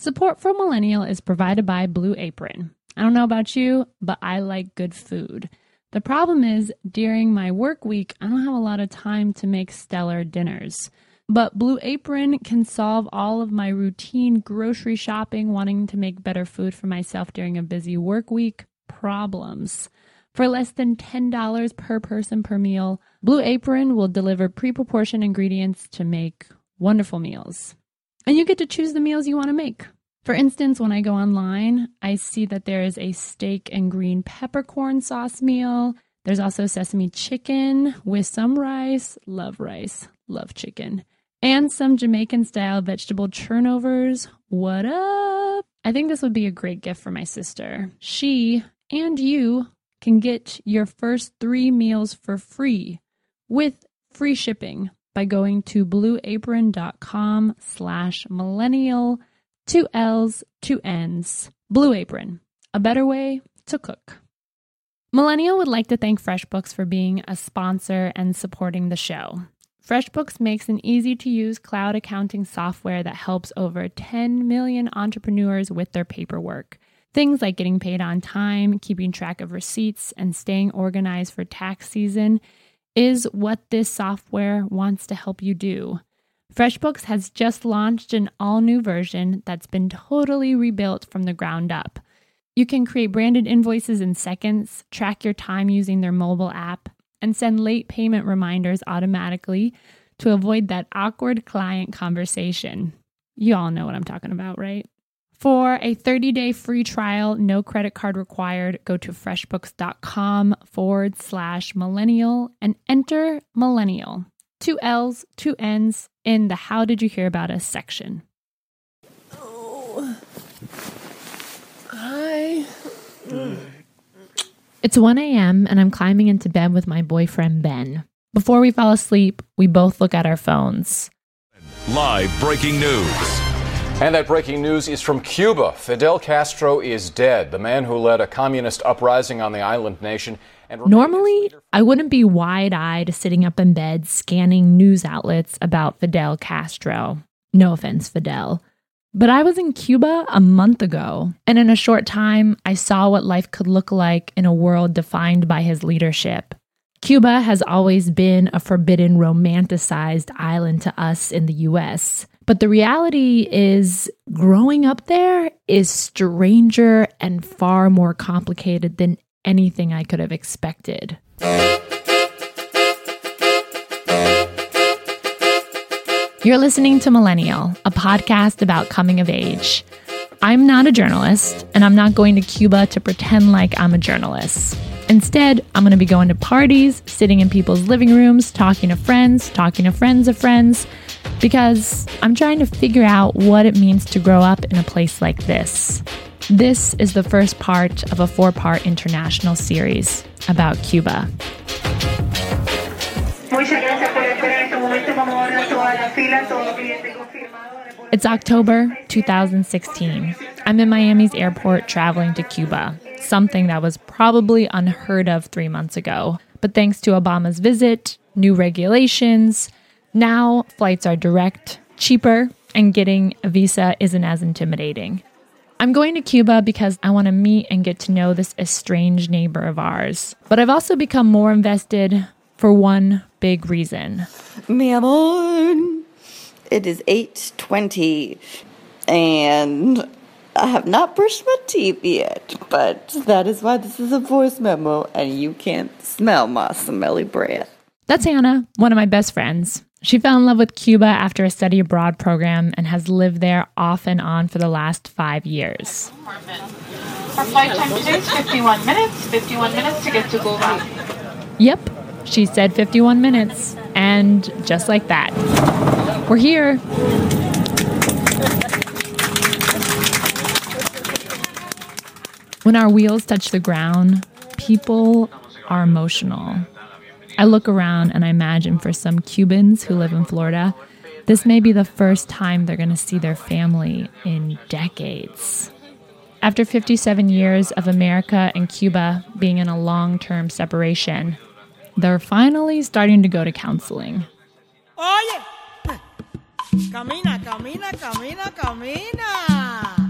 Support for Millennial is provided by Blue Apron. I don't know about you, but I like good food. The problem is, during my work week, I don't have a lot of time to make stellar dinners. But Blue Apron can solve all of my routine grocery shopping, wanting to make better food for myself during a busy work week problems. For less than $10 per person per meal, Blue Apron will deliver pre-proportioned ingredients to make wonderful meals. And you get to choose the meals you want to make. For instance, when I go online, I see that there is a steak and green peppercorn sauce meal. There's also sesame chicken with some rice, love chicken, and some Jamaican-style vegetable turnovers. What up? I think this would be a great gift for my sister. She and you can get your first 3 meals for free with free shipping by going to blueapron.com/millennial, 2 L's, 2 N's. Blue Apron, a better way to cook. Millennial would like to thank FreshBooks for being a sponsor and supporting the show. FreshBooks makes an easy-to-use cloud accounting software that helps over 10 million entrepreneurs with their paperwork. Things like getting paid on time, keeping track of receipts, and staying organized for tax season is what this software wants to help you do. FreshBooks has just launched an all-new version that's been totally rebuilt from the ground up. You can create branded invoices in seconds, track your time using their mobile app, and send late payment reminders automatically to avoid that awkward client conversation. You all know what I'm talking about, right? For a 30-day free trial, no credit card required, go to freshbooks.com/millennial and enter millennial, 2 L's, 2 N's in the How Did You Hear About Us section. Oh. Hi. It's 1 a.m. and I'm climbing into bed with my boyfriend, Ben. Before we fall asleep, we both look at our phones. Live breaking news. And that breaking news is from Cuba. Fidel Castro is dead, the man who led a communist uprising on the island nation. Normally, I wouldn't be wide-eyed sitting up in bed scanning news outlets about Fidel Castro. No offense, Fidel. But I was in Cuba a month ago, and in a short time, I saw what life could look like in a world defined by his leadership. Cuba has always been a forbidden, romanticized island to us in the U.S., but the reality is growing up there is stranger and far more complicated than anything I could have expected. You're listening to Millennial, a podcast about coming of age. I'm not a journalist, and I'm not going to Cuba to pretend like I'm a journalist. Instead, I'm going to be going to parties, sitting in people's living rooms, talking to friends of friends, because I'm trying to figure out what it means to grow up in a place like this. This is the first part of a 4-part international series about Cuba. It's October 2016. I'm in Miami's airport traveling to Cuba, something that was probably unheard of 3 months ago. But thanks to Obama's visit, new regulations, now flights are direct, cheaper, and getting a visa isn't as intimidating. I'm going to Cuba because I want to meet and get to know this estranged neighbor of ours. But I've also become more invested for one big reason. Mi amor, it is 8:20 and I have not brushed my teeth yet, but that is why this is a voice memo and you can't smell my smelly breath. That's Hannah, one of my best friends. She fell in love with Cuba after a study abroad program and has lived there off and on for the last 5 years. Our flight time today is 51 minutes. 51 minutes to get to Bogota. Yep, she said 51 minutes. And just like that, we're here. When our wheels touch the ground, people are emotional. I look around and I imagine for some Cubans who live in Florida, this may be the first time they're going to see their family in decades. After 57 years of America and Cuba being in a long-term separation, they're finally starting to go to counseling. Oye, camina, camina, camina, camina.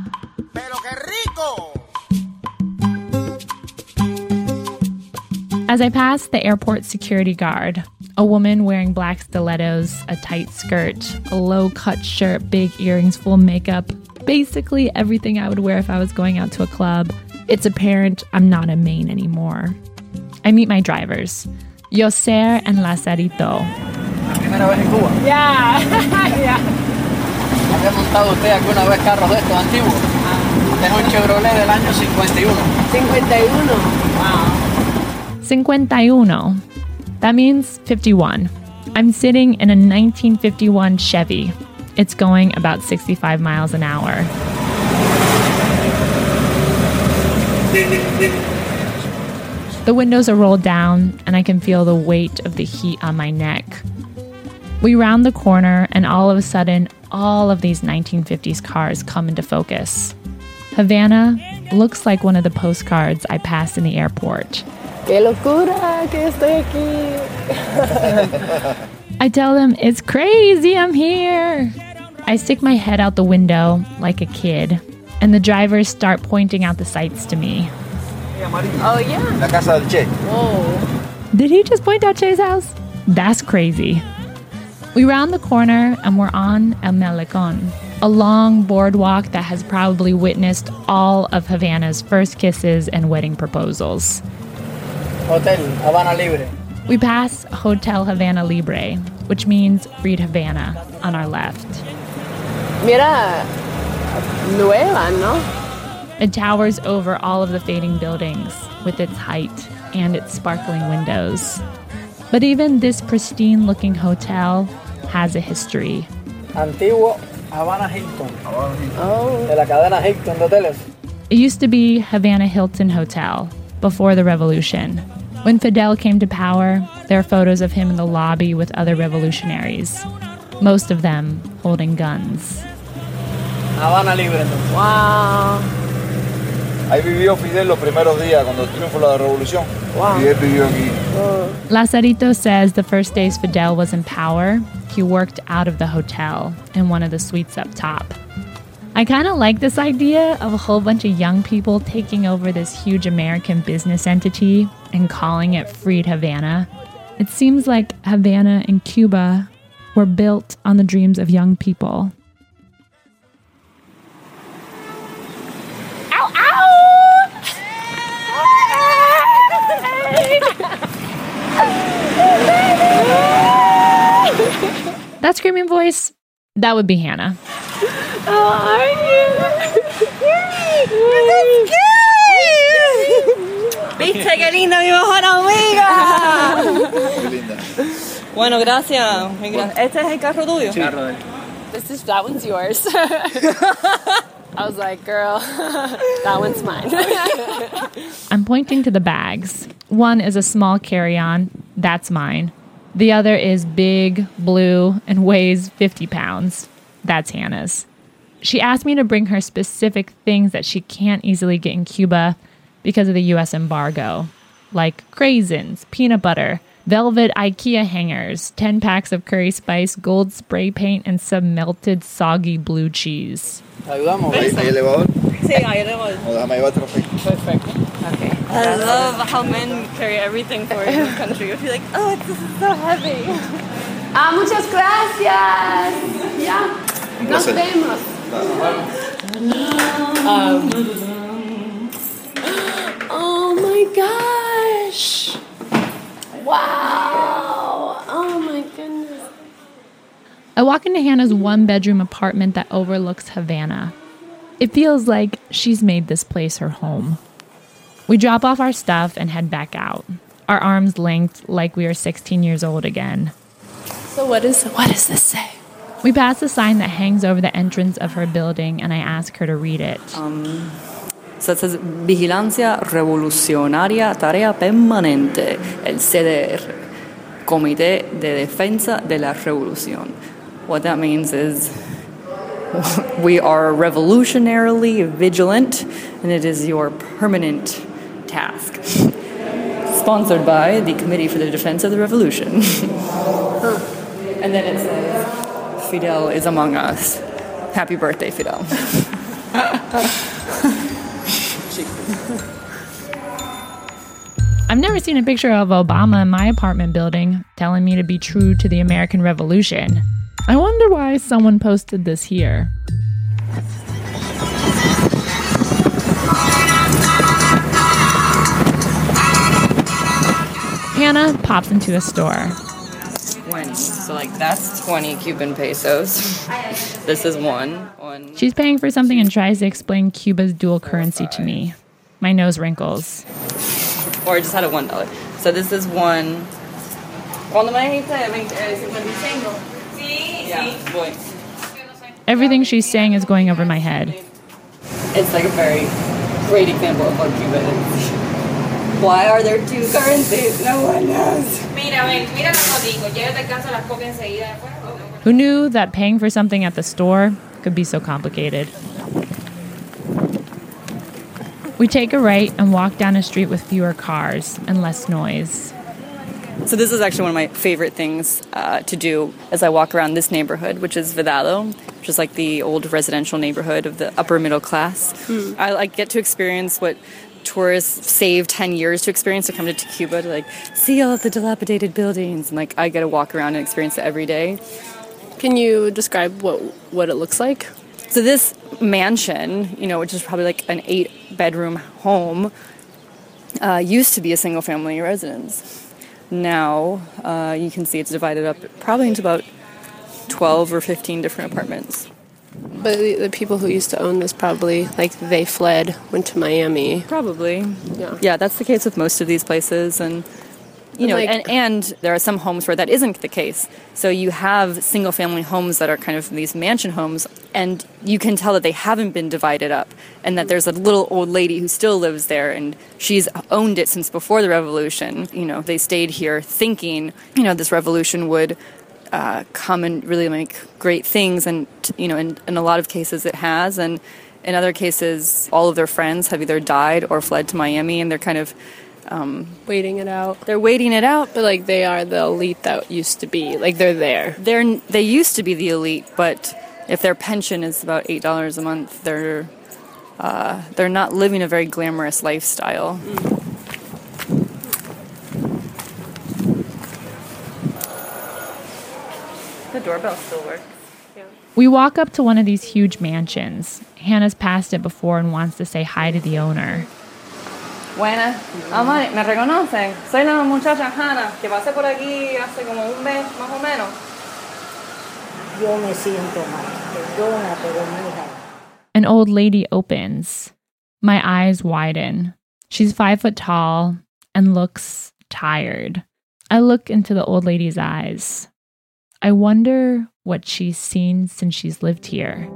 As I pass the airport security guard, a woman wearing black stilettos, a tight skirt, a low-cut shirt, big earrings, full makeup, basically everything I would wear if I was going out to a club, it's apparent I'm not in Maine anymore. I meet my drivers, Yoser and Lazarito. ¿Primera vez en Cuba? Yeah. ¿Había montado usted alguna vez carros de estos antiguos? Este es un Chevrolet del año 51. 51. Wow. 51. That means 51. I'm sitting in a 1951 Chevy. It's going about 65 miles an hour. The windows are rolled down, and I can feel the weight of the heat on my neck. We round the corner, and all of a sudden, all of these 1950s cars come into focus. Havana looks like one of the postcards I passed in the airport. ¡Qué locura que estoy aquí! I tell them, it's crazy, I'm here. I stick my head out the window like a kid, and the drivers start pointing out the sights to me. Oh, yeah. La casa del Che. Whoa. Did he just point out Che's house? That's crazy. We round the corner and we're on El Malecón, a long boardwalk that has probably witnessed all of Havana's first kisses and wedding proposals. Hotel Habana Libre. We pass Hotel Havana Libre, which means Freed Havana, on our left. Mira, nueva, ¿no? It towers over all of the fading buildings with its height and its sparkling windows. But even this pristine-looking hotel has a history. Antiguo Habana Hilton. Oh. De la cadena Hilton de hoteles. It used to be Havana Hilton Hotel before the revolution. When Fidel came to power, there are photos of him in the lobby with other revolutionaries, most of them holding guns. Habana Libre. Wow. Ahí vivió Fidel los primeros días cuando triunfó la revolución. Wow. Fidel vivió aquí. Lazarito says the first days Fidel was in power, he worked out of the hotel in one of the suites up top. I kind of like this idea of a whole bunch of young people taking over this huge American business entity and calling it Freed Havana. It seems like Havana and Cuba were built on the dreams of young people. Ow, ow! That screaming voice, that would be Hannah. How are you? ¿Viste qué linda mi mejor amiga? Qué linda. Bueno, gracias. ¿Este es el carro tuyo? Sí. Carro de él. That one's yours. I was like, girl, that one's mine. I'm pointing to the bags. One is a small carry-on. That's mine. The other is big, blue, and weighs 50 pounds. That's Hannah's. She asked me to bring her specific things that she can't easily get in Cuba because of the U.S. embargo, like craisins, peanut butter, velvet IKEA hangers, 10 packs of curry spice, gold spray paint, and some melted soggy blue cheese. ¿Ayudamos? ¿Hay elevador? Sí, hay elevador. O déjame llevarte los pequeños. Perfecto. Okay. I love how men carry everything for this country. You'd be like, oh, this is so heavy. Muchas gracias. Ya. Nos vemos. Oh my gosh. Wow. Oh my goodness. I walk into Hannah's one-bedroom apartment that overlooks Havana. It feels like she's made this place her home. We drop off our stuff and head back out, our arms linked like we are 16 years old again. So what does this say? We pass a sign that hangs over the entrance of her building, and I ask her to read it. So it says, Vigilancia Revolucionaria Tarea Permanente, el CDR, Comité de Defensa de la Revolución. What that means is we are revolutionarily vigilant, and it is your permanent task. Sponsored by the Committee for the Defense of the Revolution. And then it says, Fidel is among us. Happy birthday, Fidel. I've never seen a picture of Obama in my apartment building telling me to be true to the American Revolution. I wonder why someone posted this here. Hannah pops into a store. 20. So, like, that's 20 Cuban pesos. This is one. She's paying for something and tries to explain Cuba's dual currency to me. My nose wrinkles. Or I just had a $1. So this is one. ¿Cuándo me dijiste? 55. Yeah, voy. Everything she's saying is going over my head. It's like a very great example of what Cuba is. Why are there two currencies? No one knows. Who knew that paying for something at the store could be so complicated? We take a right and walk down a street with fewer cars and less noise. So this is actually one of my favorite things to do as I walk around this neighborhood, which is Vedado, which is like the old residential neighborhood of the upper middle class. I get to experience what tourists save 10 years to experience to come to Cuba, to like see all of the dilapidated buildings, and like I get to walk around and experience it every day. Can you describe what it looks like? So this mansion, which is probably like an 8-bedroom home, used to be a single-family residence. Now you can see it's divided up probably into about 12 or 15 different apartments. But the people who used to own this probably, like, they fled, went to Miami. Probably. Yeah, that's the case with most of these places. And, and there are some homes where that isn't the case. So you have single-family homes that are kind of these mansion homes, and you can tell that they haven't been divided up, and that there's a little old lady who still lives there, and she's owned it since before the revolution. They stayed here thinking, this revolution would come and really make great things, and in a lot of cases it has, and in other cases all of their friends have either died or fled to Miami, and they're kind of waiting it out. They're waiting it out, but like they are the elite that used to be. Like they're there. They used to be the elite, but if their pension is about $8 a month, they're not living a very glamorous lifestyle. The doorbell still works. Yeah. We walk up to one of these huge mansions. Hannah's passed it before and wants to say hi to the owner. Buenas. Amor, ¿me reconocen? Soy la muchacha Hannah, que pasé por aquí hace como un mes, más o menos. Yo me siento mal. Perdona, pero mija. An old lady opens. My eyes widen. She's 5 foot tall and looks tired. I look into the old lady's eyes. I wonder what she's seen since she's lived here.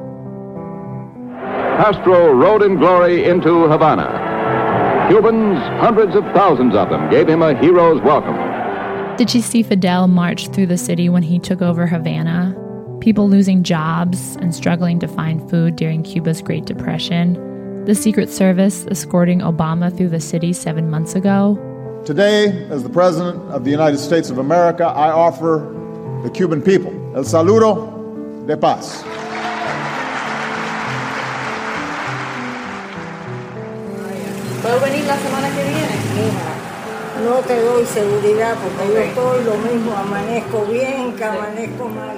Castro rode in glory into Havana. Cubans, hundreds of thousands of them, gave him a hero's welcome. Did she see Fidel march through the city when he took over Havana? People losing jobs and struggling to find food during Cuba's Great Depression? The Secret Service escorting Obama through the city 7 months ago? Today, as the President of the United States of America, I offer the Cuban people el saludo de paz. ¿Puedo venir la semana que viene? Mija, no te doy seguridad porque yo estoy lo mismo, amanezco bien que amanezco mal.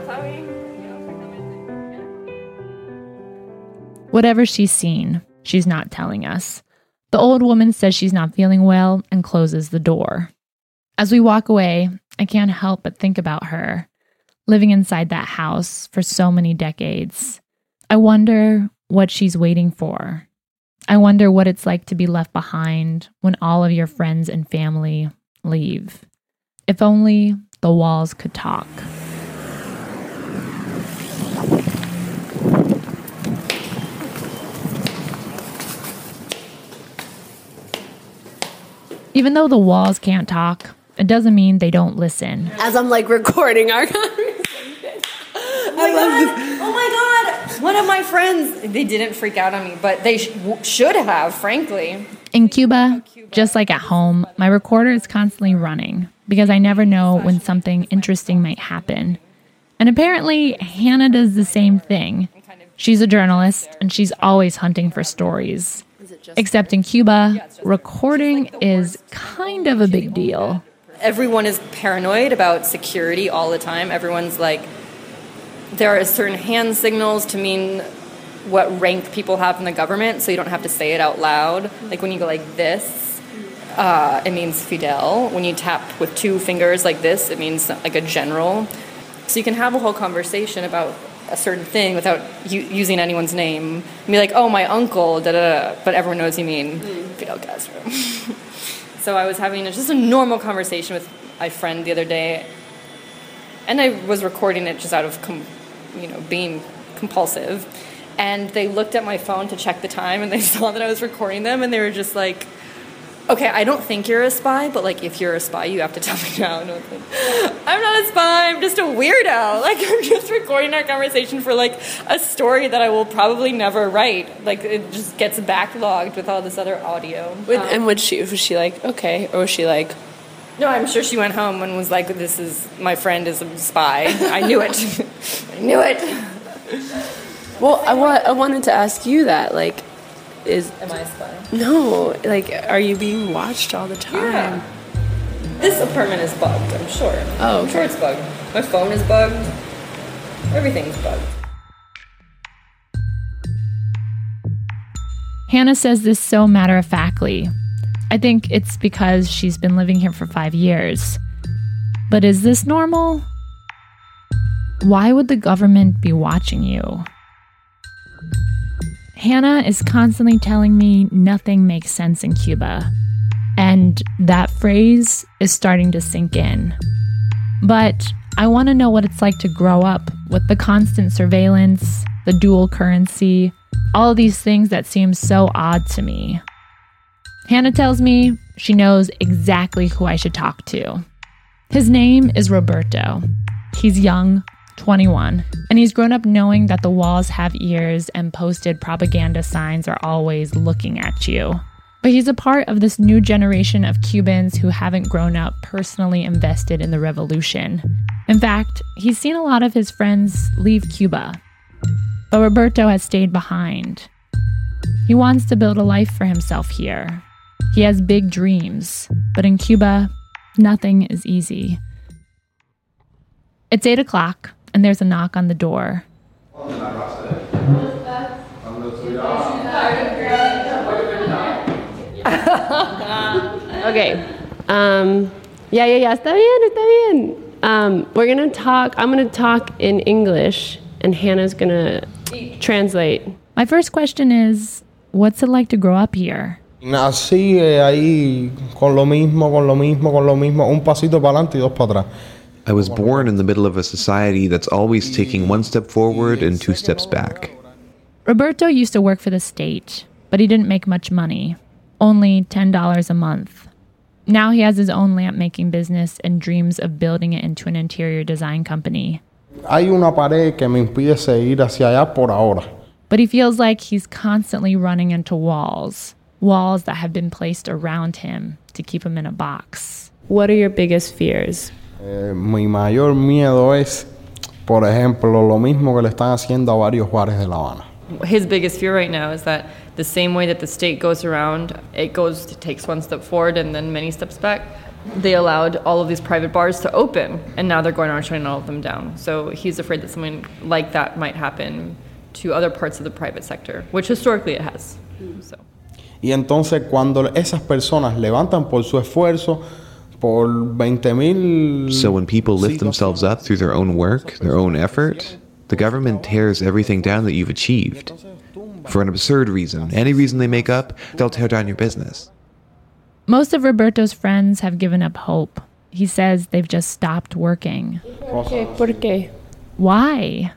Whatever she's seen, she's not telling us. The old woman says she's not feeling well and closes the door. As we walk away, I can't help but think about her, living inside that house for so many decades. I wonder what she's waiting for. I wonder what it's like to be left behind when all of your friends and family leave. If only the walls could talk. Even though the walls can't talk, it doesn't mean they don't listen. As I'm like recording our conversation. I love this. Oh my God. One of my friends, they didn't freak out on me, but they should have, frankly. In Cuba, just like at home, my recorder is constantly running because I never know when something interesting might happen. And apparently, Hannah does the same thing. She's a journalist, and she's always hunting for stories. Except in Cuba, recording is kind of a big deal. Everyone is paranoid about security all the time. Everyone's like, there are certain hand signals to mean what rank people have in the government, so you don't have to say it out loud. Like when you go like this, it means Fidel. When you tap with two fingers like this, it means like a general. So you can have a whole conversation about a certain thing without using anyone's name. And be like, oh, my uncle, da-da-da, but everyone knows you mean Fidel Castro. So I was having just a normal conversation with my friend the other day, and I was recording it just out of, being compulsive. And they looked at my phone to check the time, and they saw that I was recording them, and they were just like, okay, I don't think you're a spy, but, like, if you're a spy, you have to tell me now. And I was like, I'm not a spy, I'm just a weirdo. Like, I'm just recording our conversation for, like, a story that I will probably never write. Like, it just gets backlogged with all this other audio. And was she like, okay, or was she like... No, I'm sure she went home and was like, my friend is a spy. I knew it. I knew it. Well, I wanted to ask you that, like, am I a spy? No, like, are you being watched all the time? Yeah. This apartment is bugged, I'm sure. Oh, okay. I'm sure it's bugged. My phone is bugged. Everything's bugged. Hannah says this so matter-of-factly. I think it's because she's been living here for 5 years. But is this normal? Why would the government be watching you? Hannah is constantly telling me nothing makes sense in Cuba, and that phrase is starting to sink in. But I want to know what it's like to grow up with the constant surveillance, the dual currency, all of these things that seem so odd to me. Hannah tells me she knows exactly who I should talk to. His name is Roberto. He's young, 21, and he's grown up knowing that the walls have ears and posted propaganda signs are always looking at you. But he's a part of this new generation of Cubans who haven't grown up personally invested in the revolution. In fact, he's seen a lot of his friends leave Cuba. But Roberto has stayed behind. He wants to build a life for himself here. He has big dreams, but in Cuba, nothing is easy. It's 8 o'clock, and there's a knock on the door. Okay. Yeah, está bien. We're gonna talk. I'm gonna talk in English, and Hannah's gonna translate. My first question is, what's it like to grow up here? Nací ahí con lo mismo, un pasito para adelante y dos para atrás. I was born in the middle of a society that's always taking one step forward and 2 steps back. Roberto used to work for the state, but he didn't make much money, only $10 a month. Now he has his own lamp-making business and dreams of building it into an interior design company. Hay una pared que me impide seguir hacia allá por ahora. But he feels like he's constantly running into walls that have been placed around him to keep him in a box. What are your biggest fears? Mi mayor miedo es, por ejemplo, lo mismo que le están haciendo a varios bares de La Habana. His biggest fear right now is that the same way that the state goes around, it takes one step forward and then many steps back. They allowed all of these private bars to open, and now they're going around shutting all of them down. So he's afraid that something like that might happen to other parts of the private sector, which historically it has. So. Y entonces cuando esas personas levantan por su esfuerzo, por 20,000... So when people lift themselves up through their own work, their own effort, the government tears everything down that you've achieved. For an absurd reason, any reason they make up, they'll tear down your business. Most of Roberto's friends have given up hope. He says they've just stopped working. ¿Por qué? Why?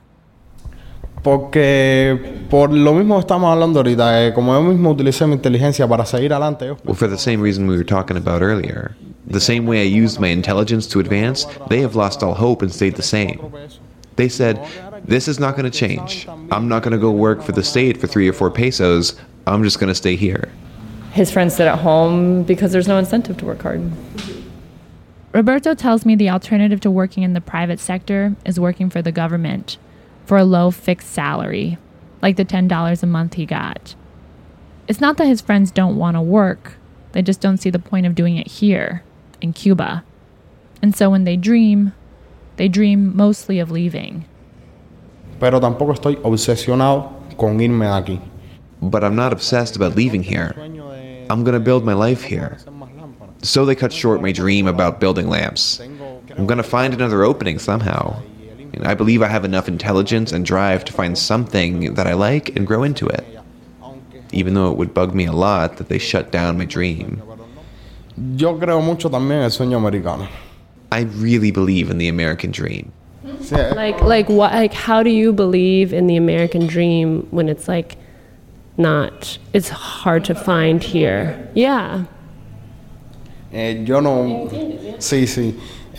Porque por lo mismo estamos hablando ahorita, como yo mismo utilicé mi inteligencia para seguir adelante. Well, for the same reason we were talking about earlier. The same way I used my intelligence to advance, they have lost all hope and stayed the same. They said, this is not going to change. I'm not going to go work for the state for 3 or 4 pesos. I'm just going to stay here. His friends sit at home because there's no incentive to work hard. Roberto tells me the alternative to working in the private sector is working for the government for a low fixed salary, like the $10 a month he got. It's not that his friends don't want to work. They just don't see the point of doing it here, in Cuba. And so when they dream mostly of leaving. Pero tampoco estoy obsesionado con irme de aquí. But I'm not obsessed about leaving here. I'm going to build my life here. So they cut short my dream about building lamps. I'm going to find another opening somehow. And I believe I have enough intelligence and drive to find something that I like and grow into it. Even though it would bug me a lot that they shut down my dream. Yo creo mucho también en el sueño americano. I really believe in the American dream. Like how do you believe in the American dream when it's like not, it's hard to find here? Yeah. Yo no. Sí.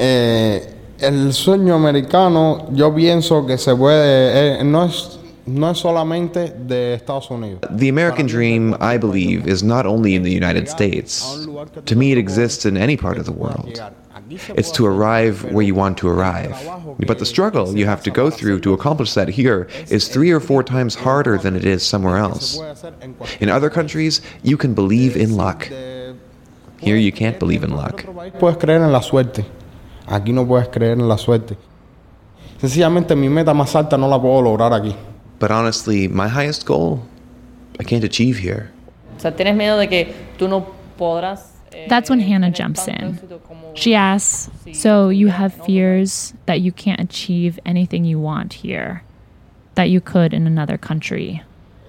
El sueño americano, yo pienso que se puede. No es solamente de Estados Unidos. The American dream, I believe, is not only in the United States. To me, it exists in any part of the world. It's to arrive where you want to arrive. But the struggle you have to go through to accomplish that here is 3 or 4 times harder than it is somewhere else. In other countries, you can believe in luck. Here you can't believe in luck. Puedes creer en la suerte. Aquí no puedes creer en la suerte. Sencillamente mi meta más alta no la puedo lograr aquí. But honestly, my highest goal, I can't achieve here. O sea, tienes miedo de que tú no podrás. That's when Hannah jumps in. She asks, so you have fears that you can't achieve anything you want here, that you could in another country?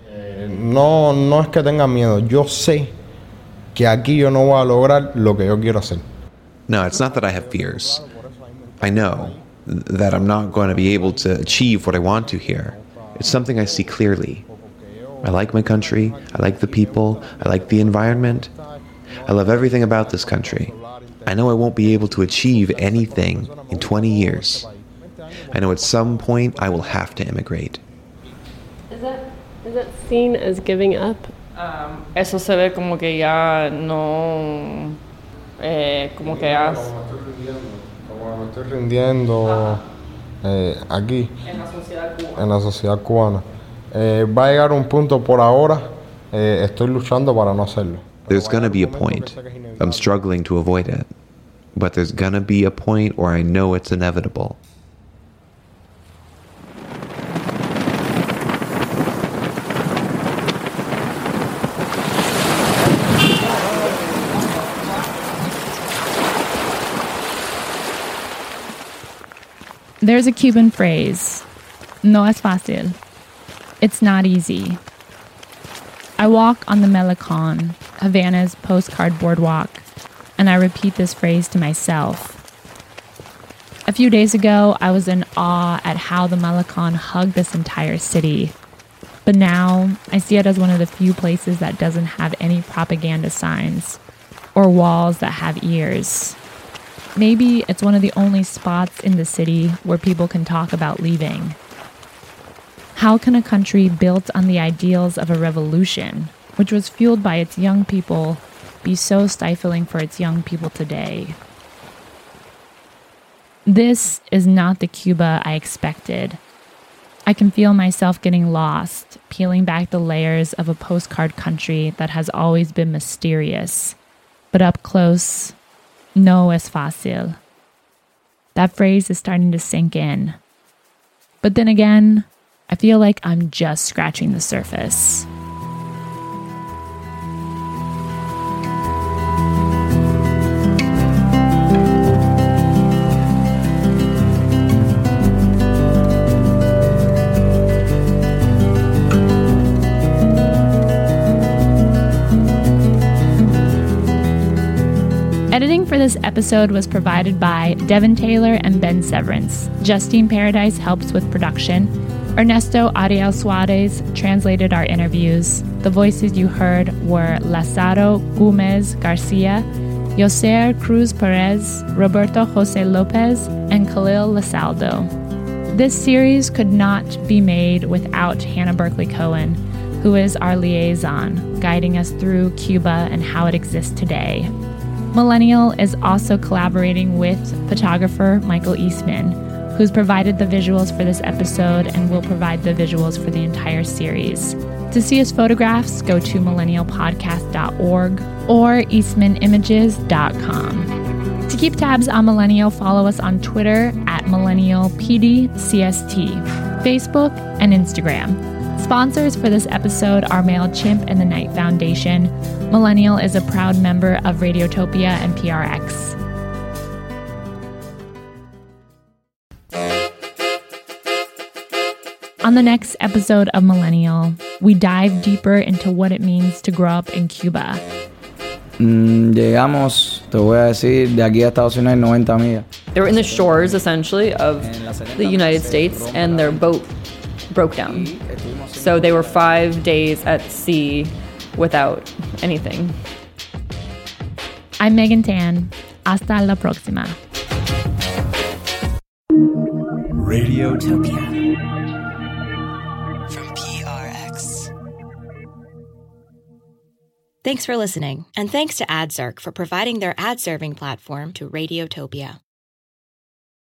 No es que tenga miedo. Yo sé que aquí yo no voy a lograr lo que yo quiero hacer. No, it's not that I have fears. I know that I'm not going to be able to achieve what I want to here. It's something I see clearly. I like my country. I like the people. I like the environment. I love everything about this country. I know I won't be able to achieve anything in 20 years. I know at some point I will have to immigrate. Is that seen as giving up? Eso se ve como que ya no, como que has... Como me estoy rindiendo aquí, en la sociedad cubana. Va a llegar un punto por ahora, estoy luchando para no hacerlo. There's gonna be a point. I'm struggling to avoid it. But there's gonna be a point where I know it's inevitable. There's a Cuban phrase, no es fácil. It's not easy. I walk on the Malecón, Havana's postcard boardwalk, and I repeat this phrase to myself. A few days ago, I was in awe at how the Malecón hugged this entire city. But now, I see it as one of the few places that doesn't have any propaganda signs or walls that have ears. Maybe it's one of the only spots in the city where people can talk about leaving. How can a country built on the ideals of a revolution, which was fueled by its young people, be so stifling for its young people today? This is not the Cuba I expected. I can feel myself getting lost, peeling back the layers of a postcard country that has always been mysterious. But up close, no es fácil. That phrase is starting to sink in. But then again, I feel like I'm just scratching the surface. Editing for this episode was provided by Devin Taylor and Ben Severance. Justine Paradise helps with production. Ernesto Ariel Suarez translated our interviews. The voices you heard were Lazaro Gomez Garcia, Yoser Cruz Perez, Roberto Jose Lopez, and Khalil Lasaldo. This series could not be made without Hannah Berkeley Cohen, who is our liaison, guiding us through Cuba and how it exists today. Millennial is also collaborating with photographer Michael Eastman, who's provided the visuals for this episode and will provide the visuals for the entire series. To see his photographs, go to millennialpodcast.org or eastmanimages.com. To keep tabs on Millennial, follow us on Twitter at MillennialPDCST, Facebook, and Instagram. Sponsors for this episode are MailChimp and the Knight Foundation. Millennial is a proud member of Radiotopia and PRX. On the next episode of Millennial, we dive deeper into what it means to grow up in Cuba. Llegamos, te voy a decir, de aquí a Estados Unidos 90 millas. They were in the shores, essentially, of the United States, and their boat broke down. So they were 5 days at sea without anything. I'm Megan Tan. Hasta la próxima. Radiotopia. Thanks for listening, and thanks to AdZerk for providing their ad-serving platform to Radiotopia.